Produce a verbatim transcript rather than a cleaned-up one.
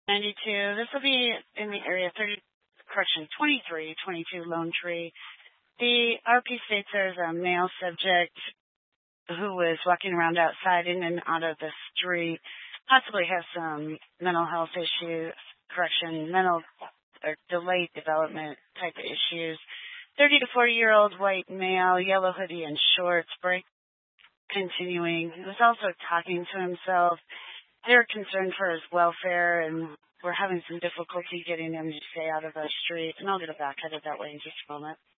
ninety-two. This will be in the area thirty, correction, twenty-three twenty-two Lone Tree. The R P states there's a male subject who was walking around outside in and out of the street, possibly has some mental health issues, correction, mental or delayed development type of issues. thirty to forty year old white male, yellow hoodie and shorts, break continuing. He was also talking to himself. They're concerned for his welfare, and we're having some difficulty getting him to stay out of the street. And I'll get it back headed that way in just a moment.